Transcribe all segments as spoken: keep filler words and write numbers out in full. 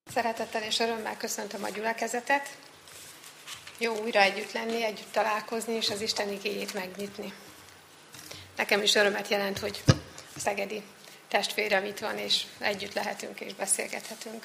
Szeretettel és örömmel köszöntöm a gyülekezetet. Jó újra együtt lenni, együtt találkozni és az Isten igéjét megnyitni. Nekem is örömet jelent, hogy a szegedi testvérem itt van, és együtt lehetünk és beszélgethetünk.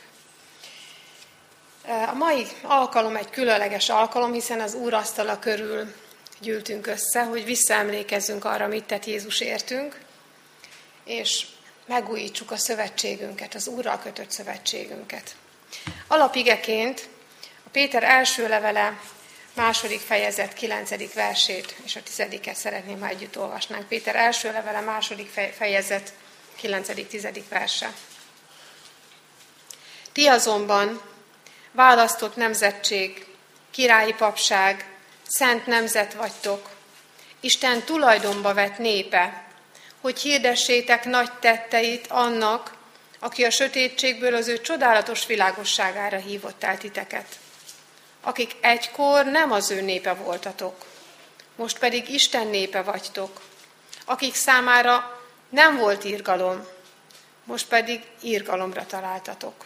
A mai alkalom egy különleges alkalom, hiszen az úrasztala körül gyűltünk össze, hogy visszaemlékezzünk arra, mit tett Jézus értünk, és megújítsuk a szövetségünket, az Úrral kötött szövetségünket. Alapigeként a Péter első levele második fejezet kilencedik versét és a tizediket szeretném, ha együtt olvasnánk. Péter első levele második fejezet kilencedik tizedik verse. Ti azonban választott nemzetség, királyi papság, szent nemzet vagytok, Isten tulajdonba vett népe, hogy hirdessétek nagy tetteit annak, aki a sötétségből az ő csodálatos világosságára hívott el titeket. Akik egykor nem az ő népe voltatok, most pedig Isten népe vagytok, akik számára nem volt irgalom, most pedig irgalomra találtatok.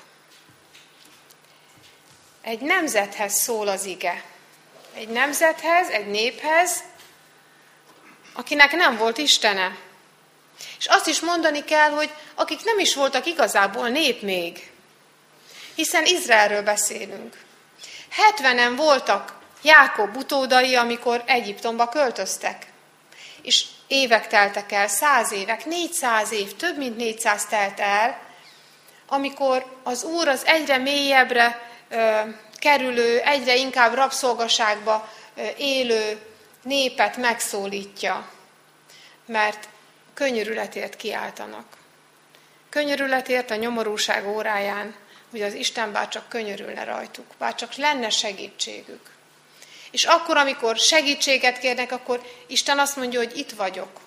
Egy nemzethez szól az ige. Egy nemzethez, egy néphez, akinek nem volt Istene. És azt is mondani kell, hogy akik nem is voltak igazából nép még. Hiszen Izraelről beszélünk. hetvenen voltak Jákob utódai, amikor Egyiptomba költöztek. És évek teltek el, száz évek, négyszáz év, több mint négyszáz telt el, amikor az Úr az egyre mélyebbre ö, kerülő, egyre inkább rabszolgaságba ö, élő népet megszólítja. Mert könyörületért kiáltanak. Könyörületért a nyomorúság óráján, hogy az Isten bár csak könyörülne rajtuk, bár csak lenne segítségük. És akkor, amikor segítséget kérnek, akkor Isten azt mondja, hogy itt vagyok.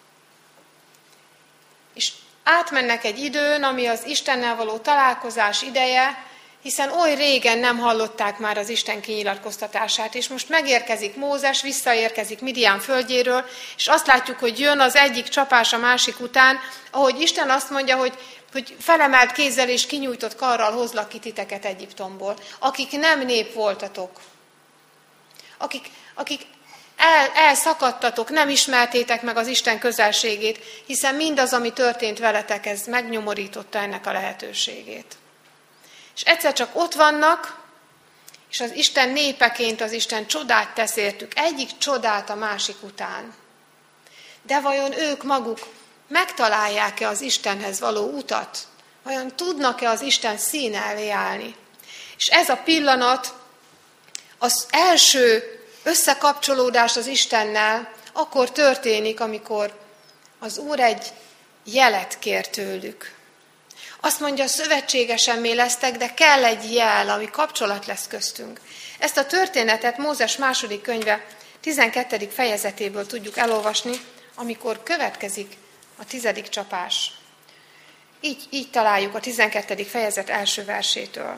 És átmennek egy időn, ami az Istennel való találkozás ideje, hiszen oly régen nem hallották már az Isten kinyilatkoztatását, és most megérkezik Mózes, visszaérkezik Midian földjéről, és azt látjuk, hogy jön az egyik csapás a másik után, ahogy Isten azt mondja, hogy, hogy felemelt kézzel és kinyújtott karral hozlak ki titeket Egyiptomból, akik nem nép voltatok, akik, akik el, elszakadtatok, nem ismertétek meg az Isten közelségét, hiszen mindaz, ami történt veletek, ez megnyomorította ennek a lehetőségét. És egyszer csak ott vannak, és az Isten népeként az Isten csodát tesz értük, egyik csodát a másik után. De vajon ők maguk megtalálják-e az Istenhez való utat? Vajon tudnak-e az Isten színe elé állni? És ez a pillanat, az első összekapcsolódás az Istennel akkor történik, amikor az Úr egy jelet kér tőlük. Azt mondja, szövetségesen lesztek, de kell egy jel, ami kapcsolat lesz köztünk. Ezt a történetet Mózes második könyve tizenkettedik fejezetéből tudjuk elolvasni, amikor következik a tizedik csapás. Így, így találjuk a tizenkettedik fejezet első versétől.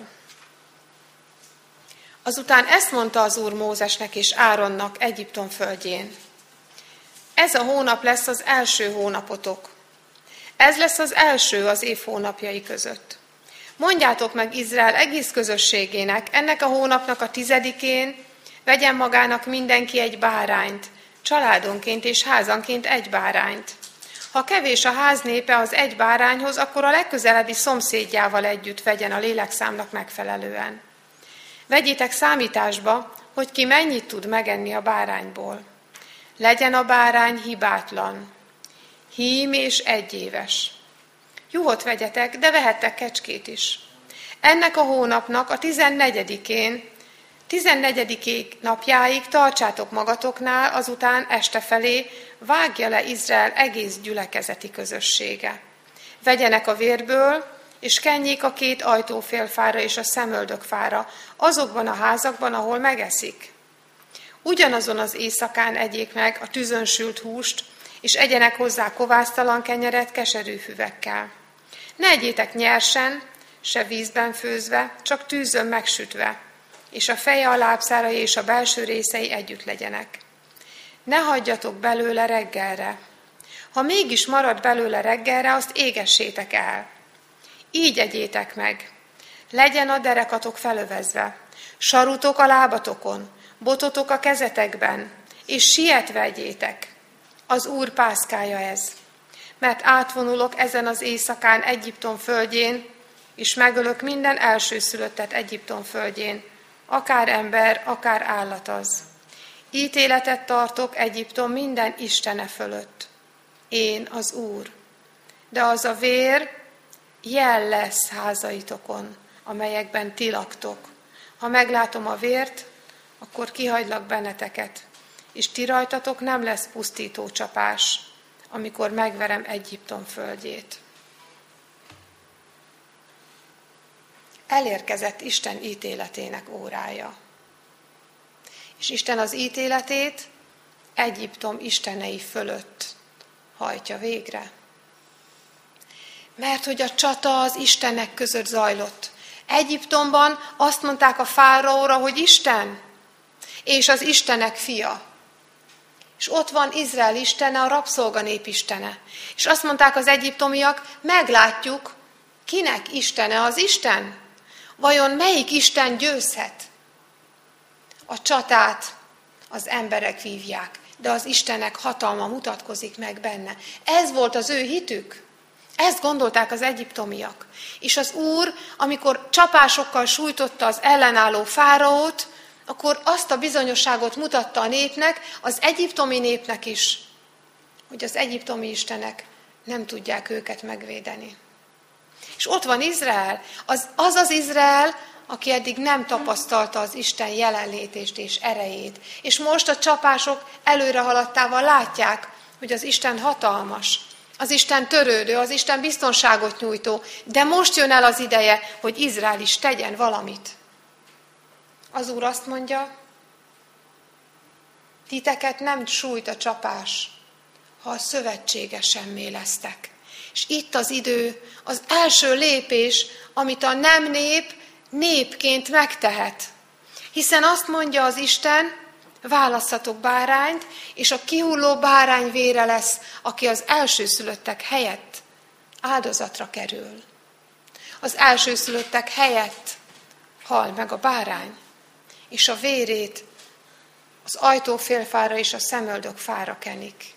Azután ezt mondta az Úr Mózesnek és Áronnak Egyiptom földjén. Ez a hónap lesz az első hónapotok. Ez lesz az első az év hónapjai között. Mondjátok meg Izrael egész közösségének, ennek a hónapnak a tizedikén vegyen magának mindenki egy bárányt, családonként és házanként egy bárányt. Ha kevés a ház népe az egy bárányhoz, akkor a legközelebbi szomszédjával együtt vegyen a lélekszámnak megfelelően. Vegyétek számításba, hogy ki mennyit tud megenni a bárányból. Legyen a bárány hibátlan, hím és egyéves. Juhot vegyetek, de vehettek kecskét is. Ennek a hónapnak a tizennegyedikén, tizennegyedik napjáig tartsátok magatoknál, azután este felé vágja le Izrael egész gyülekezeti közössége. Vegyenek a vérből, és kenjék a két ajtófélfára és a szemöldökfára, azokban a házakban, ahol megeszik. Ugyanazon az éjszakán egyék meg a tűzön sült húst, és egyenek hozzá kovásztalan kenyeret keserű füvekkel. Ne egyétek nyersen, se vízben főzve, csak tűzön megsütve, és a feje, a lábszárai és a belső részei együtt legyenek. Ne hagyjatok belőle reggelre. Ha mégis marad belőle reggelre, azt égessétek el. Így egyétek meg. Legyen a derekatok felövezve, sarutok a lábatokon, bototok a kezetekben, és sietve egyétek. Az Úr pászkája ez. Mert átvonulok ezen az éjszakán Egyiptom földjén, és megölök minden elsőszülöttet Egyiptom földjén, akár ember, akár állat az. Ítéletet tartok Egyiptom minden istene fölött. Én az Úr. De az a vér jel lesz házaitokon, amelyekben ti laktok. Ha meglátom a vért, akkor kihagylak benneteket, és ti rajtatok nem lesz pusztító csapás, amikor megverem Egyiptom földjét. Elérkezett Isten ítéletének órája. És Isten az ítéletét Egyiptom istenei fölött hajtja végre. Mert hogy a csata az istenek között zajlott. Egyiptomban azt mondták a fáraóra, hogy Isten, és az istenek fia. És ott van Izrael istene, a rabszolganép istene. És azt mondták az egyiptomiak, meglátjuk, kinek istene az Isten. Vajon melyik Isten győzhet? A csatát az emberek vívják, de az Istenek hatalma mutatkozik meg benne. Ez volt az ő hitük. Ezt gondolták az egyiptomiak. És az Úr, amikor csapásokkal sújtotta az ellenálló fáraót, akkor azt a bizonyosságot mutatta a népnek, az egyiptomi népnek is, hogy az egyiptomi istenek nem tudják őket megvédeni. És ott van Izrael, az az, az Izrael, aki eddig nem tapasztalta az Isten jelenlétét és erejét. És most a csapások előre haladtával látják, hogy az Isten hatalmas, az Isten törődő, az Isten biztonságot nyújtó, de most jön el az ideje, hogy Izrael is tegyen valamit. Az Úr azt mondja, titeket nem sújt a csapás, ha a szövetségessemmé lesztek. És itt az idő, az első lépés, amit a nem nép népként megtehet. Hiszen azt mondja az Isten, válasszatok bárányt, és a kihulló bárány vére lesz, aki az elsőszülöttek helyett áldozatra kerül. Az elsőszülöttek helyett hal meg a bárány, és a vérét az ajtófélfára és a szemöldök fára kenik.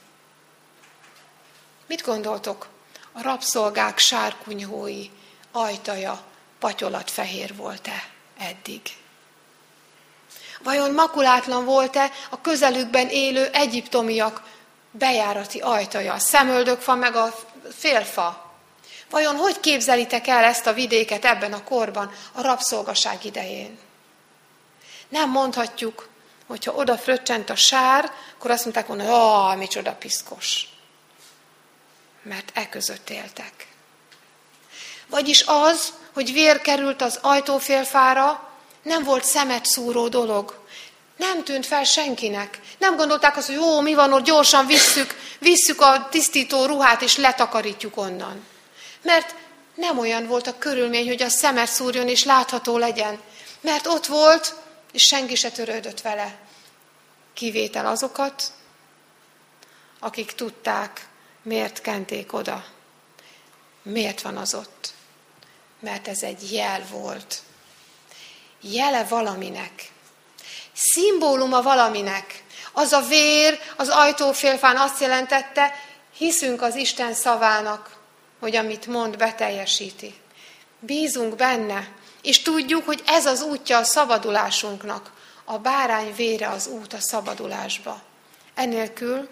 Mit gondoltok? A rabszolgák sárkunyhói ajtaja patyolatfehér volt-e eddig? Vajon makulátlan volt-e a közelükben élő egyiptomiak bejárati ajtaja, a szemöldökfa meg a félfa? Vajon hogy képzelitek el ezt a vidéket ebben a korban, a rabszolgaság idején? Nem mondhatjuk, hogyha oda fröccsent a sár, akkor azt mondták volna, hogy ah, micsoda piszkos. Mert e között éltek. Vagyis az, hogy vér került az ajtófélfára, nem volt szemet szúró dolog. Nem tűnt fel senkinek. Nem gondolták azt, hogy jó, mi van ott, gyorsan visszük, visszük a tisztító ruhát, és letakarítjuk onnan. Mert nem olyan volt a körülmény, hogy a szemet szúrjon, és látható legyen. Mert ott volt, és senki se törődött vele. Kivétel azokat, akik tudták, miért kenték oda. Miért van az ott? Mert ez egy jel volt. Jele valaminek. Szimbóluma valaminek. Az a vér az ajtófélfán azt jelentette, hiszünk az Isten szavának, hogy amit mond, beteljesíti. Bízunk benne, és tudjuk, hogy ez az útja a szabadulásunknak. A bárány vére az út a szabadulásba. Ennélkül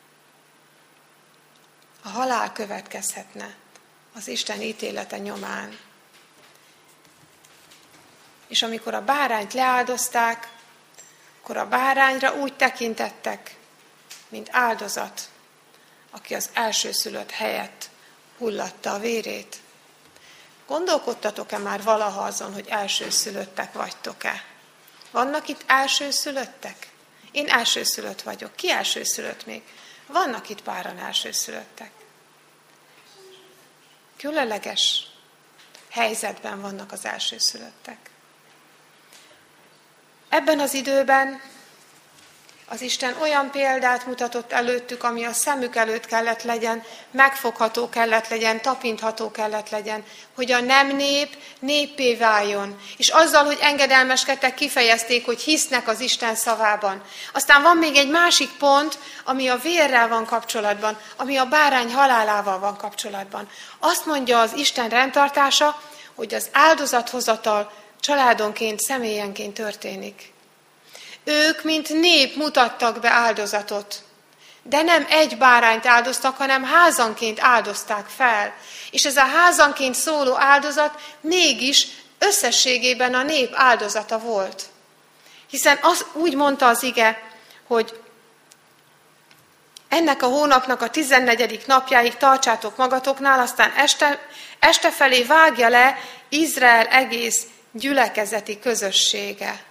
a halál következhetne az Isten ítélete nyomán. És amikor a bárányt leáldozták, akkor a bárányra úgy tekintettek, mint áldozat, aki az elsőszülött helyett hullatta a vérét. Gondolkodtatok-e már valaha azon, hogy elsőszülöttek vagytok-e? Vannak itt elsőszülöttek? Én elsőszülött vagyok. Ki elsőszülött még? Vannak itt páran elsőszülöttek. Különleges helyzetben vannak az elsőszülöttek. Ebben az időben Az Isten olyan példát mutatott előttük, ami a szemük előtt kellett legyen, megfogható kellett legyen, tapintható kellett legyen, hogy a nem nép néppé váljon. És azzal, hogy engedelmeskedtek, kifejezték, hogy hisznek az Isten szavában. Aztán van még egy másik pont, ami a vérrel van kapcsolatban, ami a bárány halálával van kapcsolatban. Azt mondja az Isten rendtartása, hogy az áldozathozatal családonként, személyenként történik. Ők, mint nép mutattak be áldozatot, de nem egy bárányt áldoztak, hanem házanként áldozták fel. És ez a házanként szóló áldozat mégis összességében a nép áldozata volt. Hiszen az, úgy mondta az ige, hogy ennek a hónapnak a tizennegyedik napjáig tartsátok magatoknál, aztán este, este felé vágja le Izrael egész gyülekezeti közössége.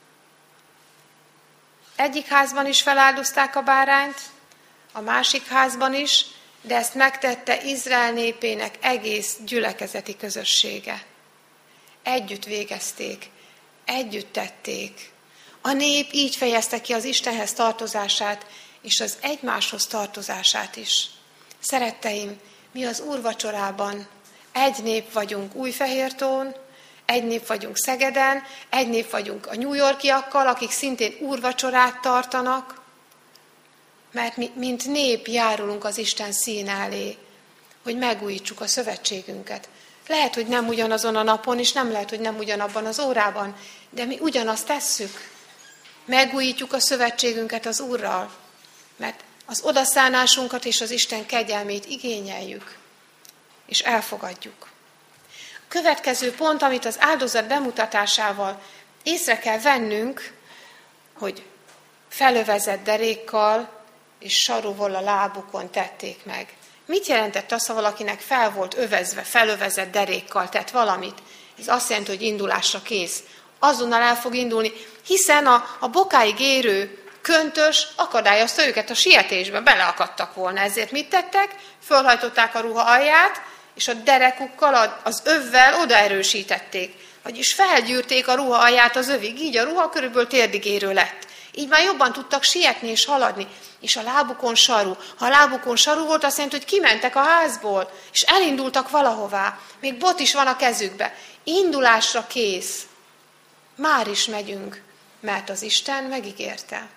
Egyik házban is feláldozták a bárányt, a másik házban is, de ezt megtette Izrael népének egész gyülekezeti közössége. Együtt végezték, együtt tették. A nép így fejezte ki az Istenhez tartozását, és az egymáshoz tartozását is. Szeretteim, mi az úrvacsorában egy nép vagyunk Újfehértón, egy nép vagyunk Szegeden, egy nép vagyunk a New Yorkiakkal, akik szintén úrvacsorát tartanak, mert mi, mint nép járulunk az Isten színe elé, hogy megújítsuk a szövetségünket. Lehet, hogy nem ugyanazon a napon, és nem lehet, hogy nem ugyanabban az órában, de mi ugyanazt tesszük. Megújítjuk a szövetségünket az Úrral, mert az odaszánásunkat és az Isten kegyelmét igényeljük, és elfogadjuk. A következő pont, amit az áldozat bemutatásával észre kell vennünk, hogy felövezett derékkal és sarúval a lábukon tették meg. Mit jelentett az, ha valakinek fel volt övezve, felövezett derékkal tett valamit? Ez azt jelenti, hogy indulásra kész. Azonnal el fog indulni, hiszen a, a bokáig érő köntös akadályozta őket a sietésben, beleakadtak volna. Ezért mit tettek? Fölhajtották a ruha alját, és a derekukkal, az övvel odaerősítették. Vagyis felgyűrték a ruha alját az övig, így a ruha körülbelül térdig érő lett. Így már jobban tudtak sietni és haladni. És a lábukon saru. Ha a lábukon saru volt, azt jelenti, hogy kimentek a házból, és elindultak valahová. Még bot is van a kezükbe. Indulásra kész. Már is megyünk, mert az Isten megígérte.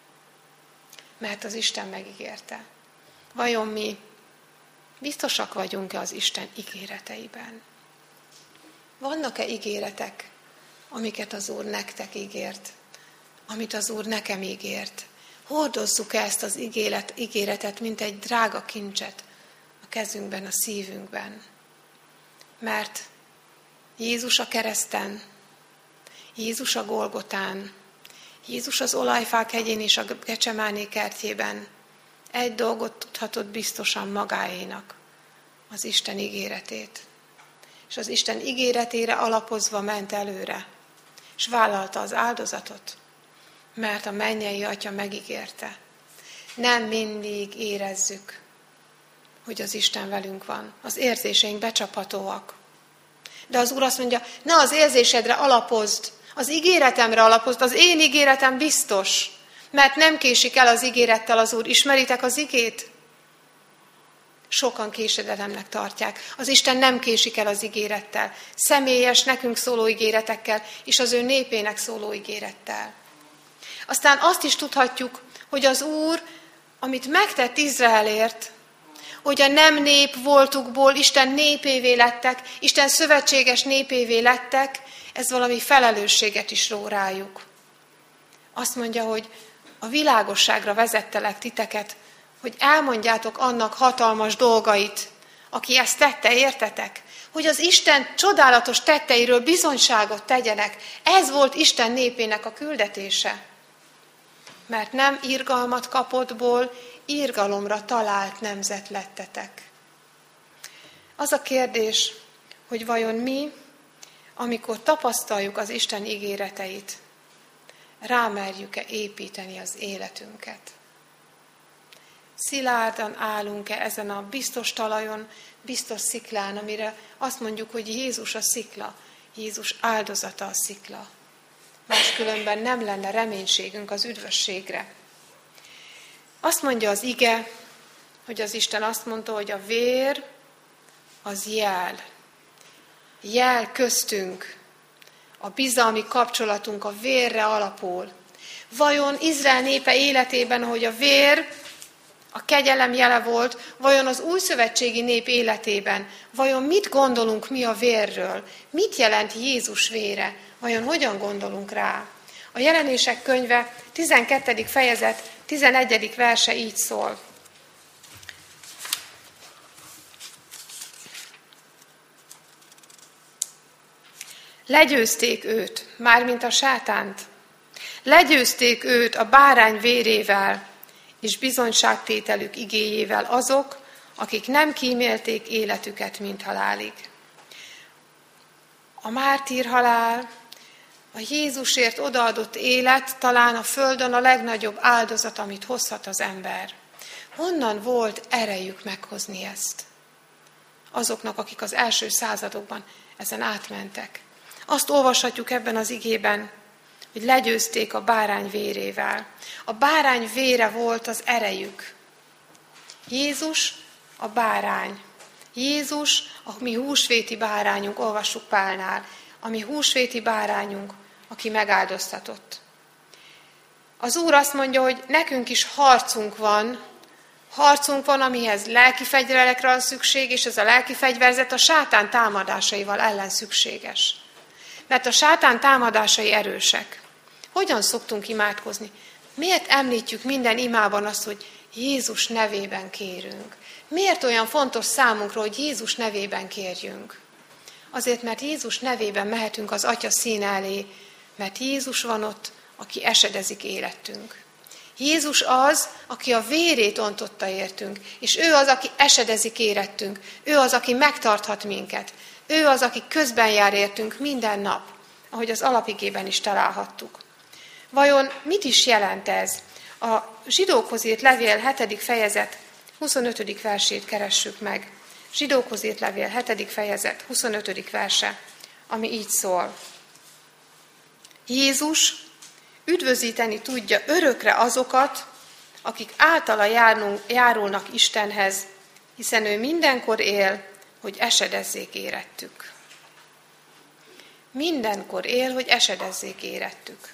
Mert az Isten megígérte. Vajon mi biztosak vagyunk-e az Isten ígéreteiben? Vannak-e ígéretek, amiket az Úr nektek ígért? Amit az Úr nekem ígért? Hordozzuk-e ezt az ígéret, ígéretet, mint egy drága kincset a kezünkben, a szívünkben? Mert Jézus a kereszten, Jézus a Golgotán, Jézus az olajfák hegyén és a Gecsemáné kertjében egy dolgot tudhatott biztosan magáénak, az Isten ígéretét. És az Isten ígéretére alapozva ment előre, és vállalta az áldozatot, mert a mennyei Atya megígérte. Nem mindig érezzük, hogy az Isten velünk van. Az érzéseink becsaphatóak. De az Úr azt mondja, ne az érzésedre alapozd, az ígéretemre alapozd, az én ígéretem biztos, mert nem késik el az ígérettel az Úr. Ismeritek az igét? Sokan késedelemnek tartják. Az Isten nem késik el az ígérettel. Személyes, nekünk szóló ígéretekkel, és az ő népének szóló ígérettel. Aztán azt is tudhatjuk, hogy az Úr, amit megtett Izraelért, hogy a nem nép voltukból Isten népévé lettek, Isten szövetséges népévé lettek, ez valami felelősséget is ró rájuk. Azt mondja, hogy a világosságra vezettelek titeket, hogy elmondjátok annak hatalmas dolgait, aki ezt tette, értetek? Hogy az Isten csodálatos tetteiről bizonyságot tegyenek. Ez volt Isten népének a küldetése. Mert nem irgalmat kapottból, irgalomra talált nemzet lettetek. Az a kérdés, hogy vajon mi, amikor tapasztaljuk az Isten ígéreteit, rámerjük-e építeni az életünket? Szilárdan állunk-e ezen a biztos talajon, biztos sziklán, amire azt mondjuk, hogy Jézus a szikla, Jézus áldozata a szikla. Mert máskülönben nem lenne reménységünk az üdvösségre. Azt mondja az ige, hogy az Isten azt mondta, hogy a vér az jel. Jel köztünk. A bizalmi kapcsolatunk a vérre alapul. Vajon Izrael népe életében, hogy a vér a kegyelem jele volt, vajon az újszövetségi nép életében, vajon mit gondolunk mi a vérről? Mit jelent Jézus vére? Vajon hogyan gondolunk rá? A Jelenések könyve tizenkettedik fejezet tizenegyedik verse így szól. Legyőzték őt, mármint a sátánt. Legyőzték őt a bárány vérével, és bizonyságtételük igéjével azok, akik nem kímélték életüket, mint halálig. A mártírhalál, a Jézusért odaadott élet talán a földön a legnagyobb áldozat, amit hozhat az ember. Honnan volt erejük meghozni ezt? Azoknak, akik az első századokban ezen átmentek. Azt olvashatjuk ebben az igében, hogy legyőzték a bárány vérével. A bárány vére volt az erejük. Jézus a bárány. Jézus a mi húsvéti bárányunk, olvassuk Pálnál, a mi húsvéti bárányunk, aki megáldoztatott. Az Úr azt mondja, hogy nekünk is harcunk van, harcunk van, amihez lelki fegyverekre van szükség, és ez a lelki fegyverzet a sátán támadásaival ellen szükséges. Mert a sátán támadásai erősek. Hogyan szoktunk imádkozni? Miért említjük minden imában azt, hogy Jézus nevében kérünk? Miért olyan fontos számunkra, hogy Jézus nevében kérjünk? Azért, mert Jézus nevében mehetünk az Atya színe elé, mert Jézus van ott, aki esedezik életünk. Jézus az, aki a vérét ontotta értünk, és ő az, aki esedezik érettünk. Ő az, aki megtarthat minket. Ő az, aki közben jár értünk minden nap, ahogy az alapigében is találhattuk. Vajon mit is jelent ez? A Zsidókhoz írt levél hetedik fejezet huszonötödik versét keressük meg. Zsidókhoz írt levél hetedik fejezet huszonötödik verse, ami így szól. Jézus üdvözíteni tudja örökre azokat, akik általa járnunk, járulnak Istenhez, hiszen ő mindenkor él, hogy esedezzék érettük. Mindenkor él, hogy esedezzék érettük.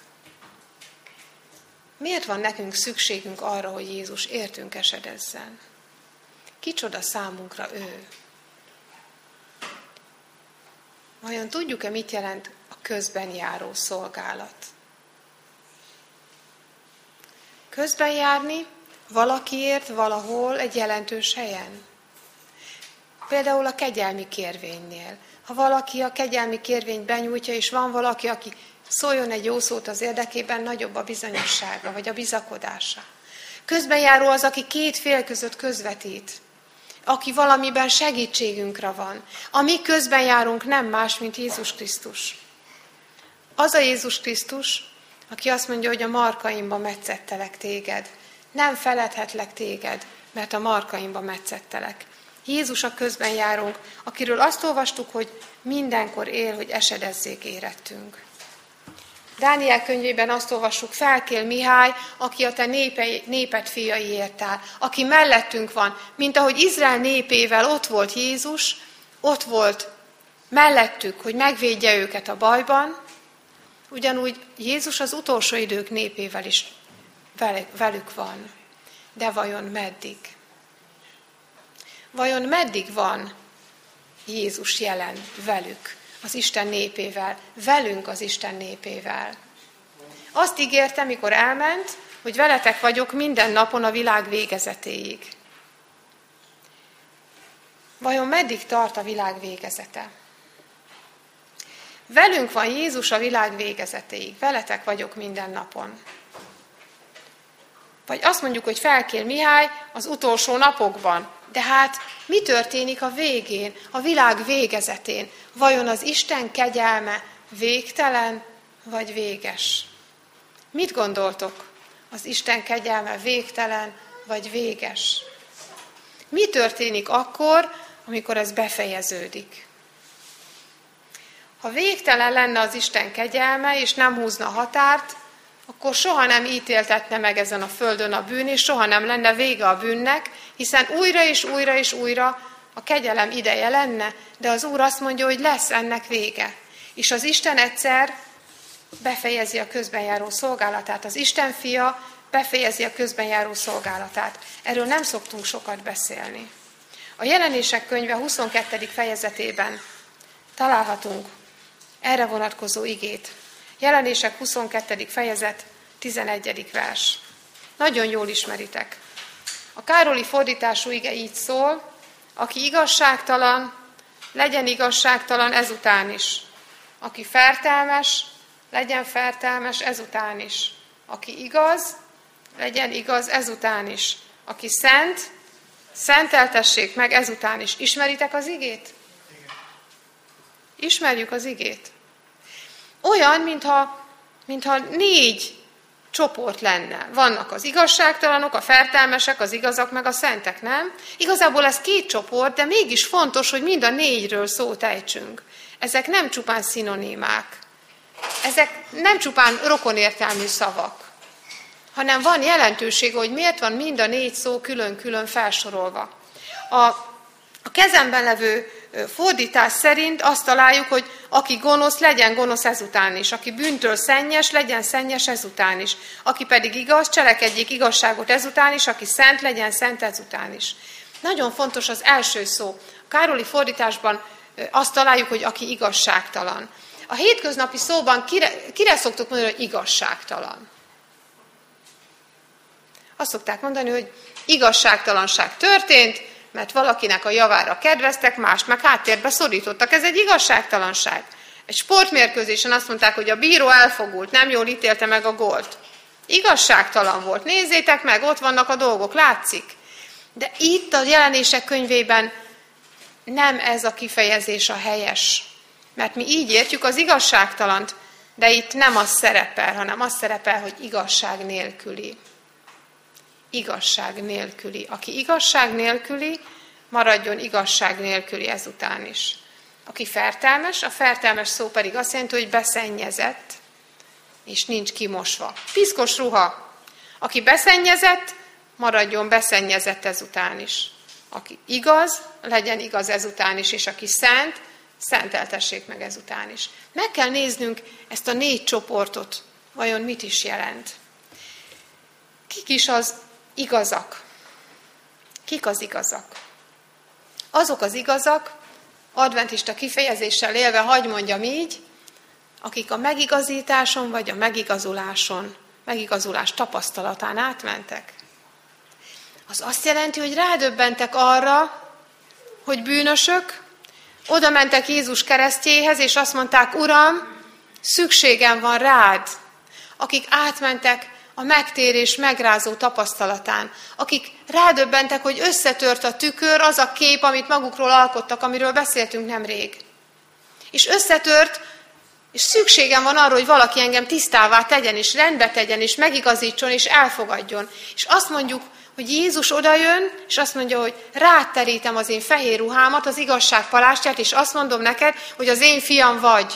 Miért van nekünk szükségünk arra, hogy Jézus értünk esedezzen? Kicsoda számunkra ő? Vajon tudjuk-e, mit jelent a közben járó szolgálat? Közben járni valakiért valahol egy jelentős helyen. Például a kegyelmi kérvénynél. Ha valaki a kegyelmi kérvényt benyújtja, és van valaki, aki szóljon egy jó szót az érdekében, nagyobb a bizonyossága, vagy a bizakodása. Közbenjáró az, aki két fél között közvetít, aki valamiben segítségünkre van. A mi közbenjárunk nem más, mint Jézus Krisztus. Az a Jézus Krisztus, aki azt mondja, hogy a markaimba metszettelek téged. Nem feledhetlek téged, mert a markaimba metszettelek. Jézus a közbenjárunk, akiről azt olvastuk, hogy mindenkor él, hogy esedezzék érettünk. Dániel könyvében azt olvassuk, felkél Mihály, aki a te népe, néped fiaiért áll, aki mellettünk van, mint ahogy Izrael népével ott volt Jézus, ott volt mellettük, hogy megvédje őket a bajban, ugyanúgy Jézus az utolsó idők népével is velük van. De vajon meddig? Vajon meddig van Jézus jelen velük, az Isten népével, velünk az Isten népével? Azt ígérte, mikor elment, hogy veletek vagyok minden napon a világ végezetéig. Vajon meddig tart a világ végezete? Velünk van Jézus a világ végezetéig, veletek vagyok minden napon. Vagy azt mondjuk, hogy felkél Mihály az utolsó napokban. De hát mi történik a végén, a világ végezetén? Vajon az Isten kegyelme végtelen vagy véges? Mit gondoltok? Az Isten kegyelme végtelen vagy véges? Mi történik akkor, amikor ez befejeződik? Ha végtelen lenne az Isten kegyelme, és nem húzna határt, akkor soha nem ítéltetne meg ezen a földön a bűn, és soha nem lenne vége a bűnnek, hiszen újra és újra és újra a kegyelem ideje lenne, de az Úr azt mondja, hogy lesz ennek vége. És az Isten egyszer befejezi a közben járó szolgálatát. Az Isten fia befejezi a közben járó szolgálatát. Erről nem szoktunk sokat beszélni. A Jelenések könyve huszonkettedik fejezetében találhatunk erre vonatkozó igét. Jelenések huszonkettedik fejezet, tizenegyedik vers. Nagyon jól ismeritek. A Károli fordítású ige így szól: aki igazságtalan, legyen igazságtalan ezután is. Aki fertelmes, legyen fertelmes ezután is. Aki igaz, legyen igaz ezután is. Aki szent, szenteltessék meg ezután is. Ismeritek az igét? Ismerjük az igét. Olyan, mintha, mintha négy csoport lenne. Vannak az igazságtalanok, a fertelmesek, az igazak, meg a szentek, nem? Igazából ez két csoport, de mégis fontos, hogy mind a négyről szót ejtsünk. Ezek nem csupán szinonimák. Ezek nem csupán rokonértelmű szavak, hanem van jelentősége, hogy miért van mind a négy szó külön-külön felsorolva. A, a kezemben levő fordítás szerint azt találjuk, hogy aki gonosz, legyen gonosz ezután is. Aki bűntől szennyes, legyen szennyes ezután is. Aki pedig igaz, cselekedjék igazságot ezután is. Aki szent, legyen szent ezután is. Nagyon fontos az első szó. A Károli fordításban azt találjuk, hogy aki igazságtalan. A hétköznapi szóban kire, kire szoktuk mondani, hogy igazságtalan? Azt szokták mondani, hogy igazságtalanság történt, mert valakinek a javára kedveztek, mást meg háttérbe szorítottak. Ez egy igazságtalanság. Egy sportmérkőzésen azt mondták, hogy a bíró elfogult, nem jól ítélte meg a gólt. Igazságtalan volt. Nézzétek meg, ott vannak a dolgok, látszik. De itt a Jelenések könyvében nem ez a kifejezés a helyes. Mert mi így értjük az igazságtalant, de itt nem az szerepel, hanem az szerepel, hogy igazság nélküli. Igazság nélküli. Aki igazság nélküli, maradjon igazság nélküli ezután is. Aki fertelmes, a fertelmes szó pedig azt jelenti, hogy beszennyezett, és nincs kimosva. Piszkos ruha. Aki beszennyezett, maradjon beszennyezett ezután is. Aki igaz, legyen igaz ezután is, és aki szent, szenteltessék meg ezután is. Meg kell néznünk ezt a négy csoportot, vajon mit is jelent. Kik is az igazak? Kik az igazak? Azok az igazak, adventista kifejezéssel élve, hagy mondjam így, akik a megigazításon vagy a megigazuláson, megigazulás tapasztalatán átmentek. Az azt jelenti, hogy rádöbbentek arra, hogy bűnösök, oda mentek Jézus keresztjéhez, és azt mondták: Uram, szükségem van rád. Akik átmentek a megtérés megrázó tapasztalatán, akik rádöbbentek, hogy összetört a tükör, az a kép, amit magukról alkottak, amiről beszéltünk nemrég. És összetört, és szükségem van arra, hogy valaki engem tisztává tegyen, és rendbe tegyen, és megigazítson, és elfogadjon. És azt mondjuk, hogy Jézus odajön, és azt mondja, hogy rád terítem az én fehér ruhámat, az igazság palástját, és azt mondom neked, hogy az én fiam vagy.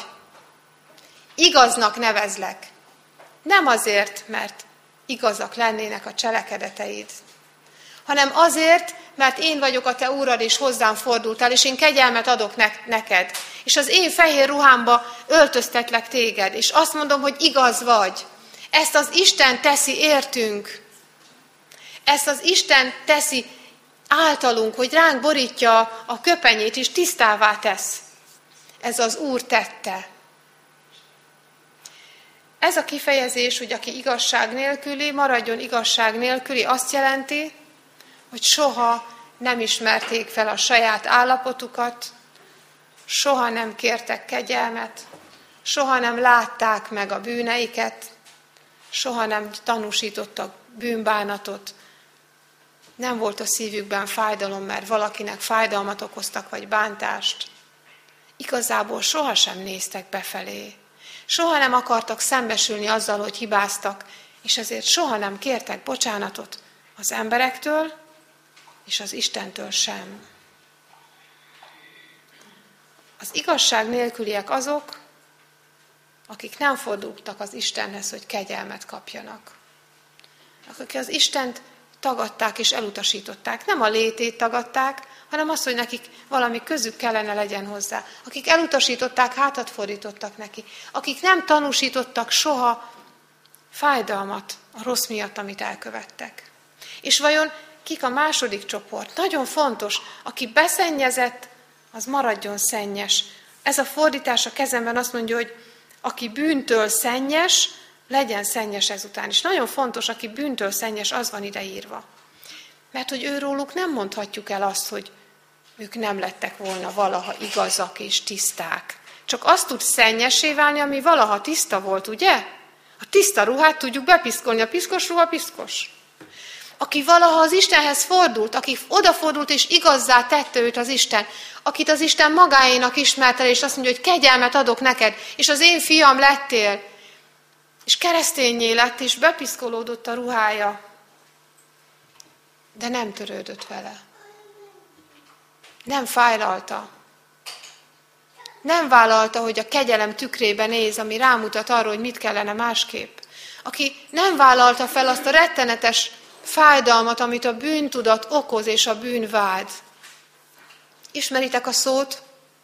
Igaznak nevezlek. Nem azért, mert igazak lennének a cselekedeteid, hanem azért, mert én vagyok a te Úrad, és hozzám fordultál, és én kegyelmet adok ne- neked. És az én fehér ruhámba öltöztetlek téged, és azt mondom, hogy igaz vagy. Ezt az Isten teszi értünk. Ezt az Isten teszi általunk, hogy ránk borítja a köpenyét, és tisztává tesz. Ez az Úr tette. Ez a kifejezés, hogy aki igazság nélküli, maradjon igazság nélküli, azt jelenti, hogy soha nem ismerték fel a saját állapotukat, soha nem kértek kegyelmet, soha nem látták meg a bűneiket, soha nem tanúsítottak bűnbánatot, nem volt a szívükben fájdalom, mert valakinek fájdalmat okoztak, vagy bántást. Igazából sohasem néztek befelé. Soha nem akartak szembesülni azzal, hogy hibáztak, és ezért soha nem kértek bocsánatot az emberektől, és az Istentől sem. Az igazság nélküliek azok, akik nem fordultak az Istenhez, hogy kegyelmet kapjanak. Akik az Istent tagadták és elutasították. Nem a létét tagadták, hanem azt, hogy nekik valami közük kellene legyen hozzá. Akik elutasították, hátat fordítottak neki. Akik nem tanúsítottak soha fájdalmat a rossz miatt, amit elkövettek. És vajon kik a második csoport? Nagyon fontos, aki beszennyezett, az maradjon szennyes. Ez a fordítás a kezemben azt mondja, hogy aki bűntől szennyes, legyen szennyes ezután is. Nagyon fontos, aki bűntől szennyes, az van ideírva. Mert hogy őróluk nem mondhatjuk el azt, hogy ők nem lettek volna valaha igazak és tiszták. Csak azt tud szennyessé válni, ami valaha tiszta volt, ugye? A tiszta ruhát tudjuk bepiszkolni, a piszkos ruha piszkos. Aki valaha az Istenhez fordult, aki odafordult és igazzá tette őt az Isten, akit az Isten magáénak ismert el, és azt mondja, hogy kegyelmet adok neked, és az én fiam lettél, és kereszténnyé lett, és bepiszkolódott a ruhája, de nem törődött vele. Nem fájlalta. Nem vállalta, hogy a kegyelem tükrébe néz, ami rámutat arra, hogy mit kellene másképp. Aki nem vállalta fel azt a rettenetes fájdalmat, amit a bűntudat okoz, és a bűnvád. Ismeritek a szót?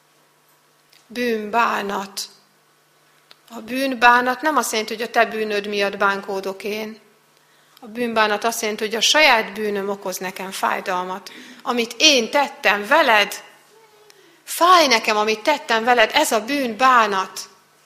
Bűnbánat. A bűnbánat nem azt jelenti, hogy a te bűnöd miatt bánkódok én. A bűnbánat azt jelenti, hogy a saját bűnöm okoz nekem fájdalmat. Amit én tettem veled, fáj nekem, amit tettem veled, ez a bűnbánat.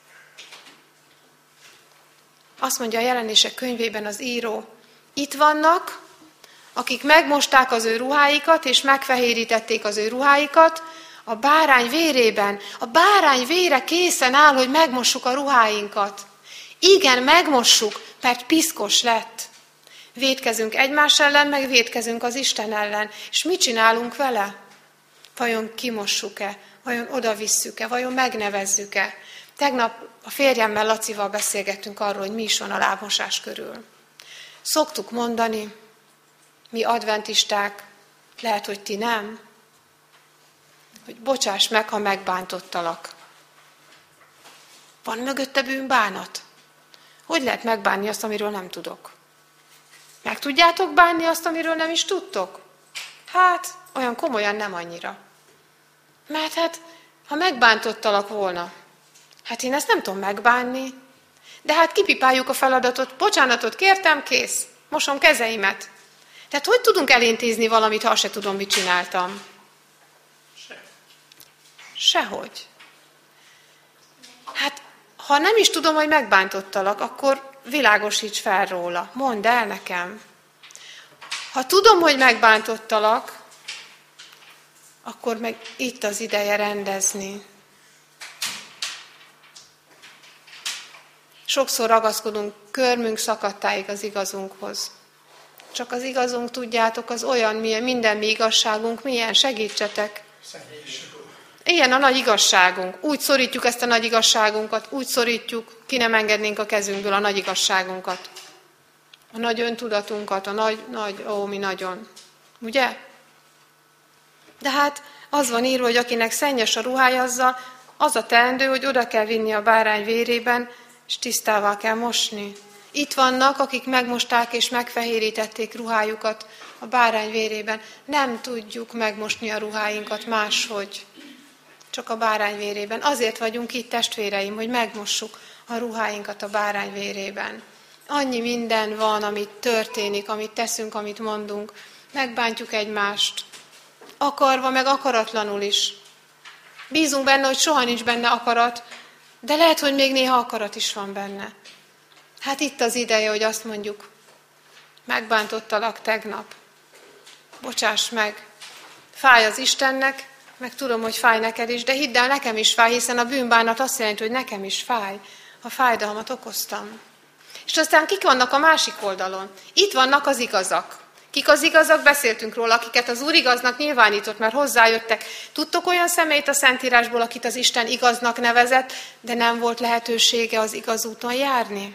Azt mondja a Jelenések könyvében az író, itt vannak, akik megmosták az ő ruháikat, és megfehérítették az ő ruháikat, a bárány vérében. A bárány vére készen áll, hogy megmossuk a ruháinkat. Igen, megmossuk, mert piszkos lett. Vétkezünk egymás ellen, meg vétkezünk az Isten ellen. És mit csinálunk vele? Vajon kimossuk-e? Vajon odavisszük-e? Vajon megnevezzük-e? Tegnap a férjemmel, Lacival beszélgettünk arról, hogy mi is van a lábmosás körül. Szoktuk mondani, mi adventisták, lehet, hogy ti nem, hogy bocsáss meg, ha megbántottalak. Van mögötte bűnbánat? Hogy lehet megbánni azt, amiről nem tudok? Meg tudjátok bánni azt, amiről nem is tudtok? Hát, olyan komolyan nem annyira. Mert hát, ha megbántottalak volna, hát én ezt nem tudom megbánni, de hát kipipáljuk a feladatot, bocsánatot kértem, kész, mosom kezeimet. Tehát hogy tudunk elintézni valamit, ha azt se tudom, mit csináltam? Se. Sehogy. Hát, ha nem is tudom, hogy megbántottalak, akkor világosíts fel róla. Mondd el nekem. Ha tudom, hogy megbántottalak, akkor meg itt az ideje rendezni. Sokszor ragaszkodunk körmünk szakadtáig az igazunkhoz. Csak az igazunk, tudjátok, az olyan, milyen minden mi igazságunk, milyen, segítsetek. Ilyen a nagy igazságunk. Úgy szorítjuk ezt a nagy igazságunkat, úgy szorítjuk, ki nem engednénk a kezünkből a nagy igazságunkat. A nagy öntudatunkat, a nagy, nagy, ó, mi nagyon. Ugye? De hát az van írva, hogy akinek szennyes a ruhája, azzal az a teendő, hogy oda kell vinni a bárány vérében, és tisztává kell mosni. Itt vannak, akik megmosták és megfehérítették ruhájukat a bárány vérében. Nem tudjuk megmosni a ruháinkat máshogy, csak a bárány vérében. Azért vagyunk itt, testvéreim, hogy megmossuk a ruháinkat a bárány vérében. Annyi minden van, amit történik, amit teszünk, amit mondunk. Megbántjuk egymást, akarva, meg akaratlanul is. Bízunk benne, hogy soha nincs benne akarat, de lehet, hogy még néha akarat is van benne. Hát itt az ideje, hogy azt mondjuk, megbántottalak tegnap, bocsáss meg, fáj az Istennek, meg tudom, hogy fáj neked is, de hidd el, nekem is fáj, hiszen a bűnbánat azt jelenti, hogy nekem is fáj, ha fájdalmat okoztam. És aztán kik vannak a másik oldalon? Itt vannak az igazak. Kik az igazak? Beszéltünk róla, akiket az Úr igaznak nyilvánított, mert hozzájöttek. Tudtok olyan személyt a Szentírásból, akit az Isten igaznak nevezett, de nem volt lehetősége az igaz úton járni?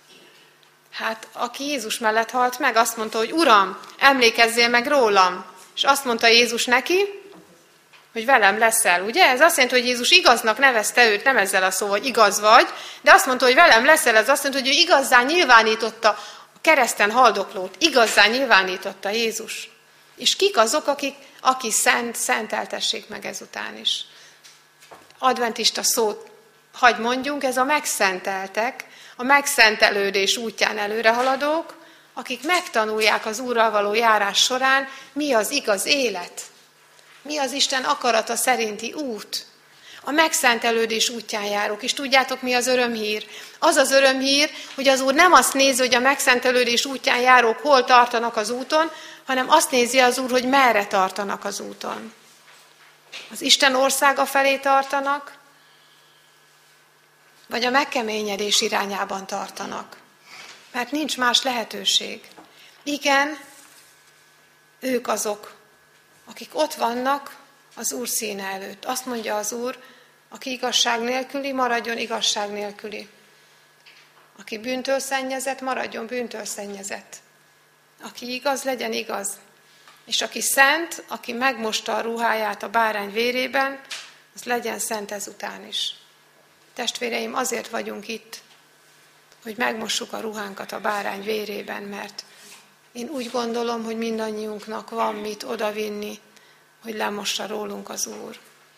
Hát, aki Jézus mellett halt meg, azt mondta, hogy Uram, emlékezzél meg rólam. És azt mondta Jézus neki, hogy velem leszel, ugye? Ez azt jelenti, hogy Jézus igaznak nevezte őt, nem ezzel a szóval, hogy igaz vagy, de azt mondta, hogy velem leszel, ez azt jelenti, hogy ő igazán nyilvánította a kereszten haldoklót, igazán nyilvánította Jézus. És kik azok, akik, aki szent, szenteltessék meg ezután is. Adventista szót hagy mondjunk, ez a megszenteltek, a megszentelődés útján előrehaladók, akik megtanulják az Úrral való járás során, mi az igaz élet, mi az Isten akarata szerinti út. A megszentelődés útján járok, és tudjátok, mi az örömhír? Az az örömhír, hogy az Úr nem azt nézi, hogy a megszentelődés útján járók hol tartanak az úton, hanem azt nézi az Úr, hogy merre tartanak az úton. Az Isten országa felé tartanak, vagy a megkeményedés irányában tartanak. Mert nincs más lehetőség. Igen, ők azok, akik ott vannak az Úr színe előtt. Azt mondja az Úr, aki igazság nélküli, maradjon igazság nélküli. Aki bűntől szennyezett, maradjon bűntől szennyezett. Aki igaz, legyen igaz. És aki szent, aki megmosta a ruháját a bárány vérében, az legyen szent ezután is. Testvéreim, azért vagyunk itt, hogy megmossuk a ruhánkat a bárány vérében, mert én úgy gondolom, hogy mindannyiunknak van mit odavinni, hogy lemossa rólunk az Úr.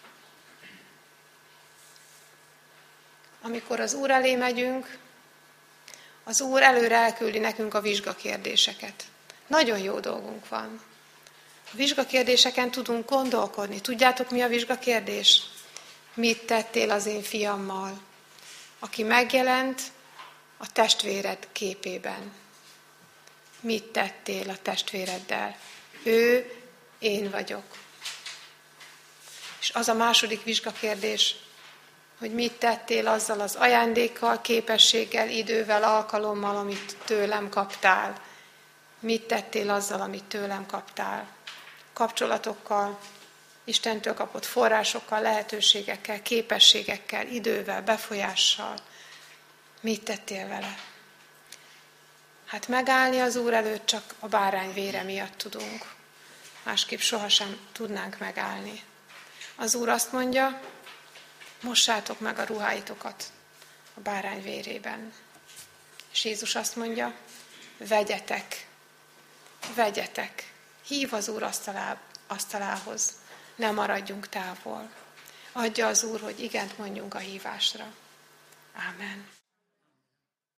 Amikor az Úr elé megyünk, az Úr előre elküldi nekünk a vizsgakérdéseket. Nagyon jó dolgunk van. A vizsgakérdéseken tudunk gondolkodni. Tudjátok, mi a vizsgakérdés? Mit tettél az én fiammal, aki megjelent a testvéred képében? Mit tettél a testvéreddel? Ő, én vagyok. És az a második vizsgakérdés, hogy mit tettél azzal az ajándékkal, képességgel, idővel, alkalommal, amit tőlem kaptál. Mit tettél azzal, amit tőlem kaptál? Kapcsolatokkal, Istentől kapott forrásokkal, lehetőségekkel, képességekkel, idővel, befolyással. Mit tettél vele? Hát megállni az Úr előtt csak a bárány vére miatt tudunk. Másképp sohasem tudnánk megállni. Az Úr azt mondja, mossátok meg a ruháitokat a bárány vérében. És Jézus azt mondja, vegyetek, vegyetek. Hív az Úr asztalá, asztalához, ne maradjunk távol. Adja az Úr, hogy igent mondjunk a hívásra. Ámen.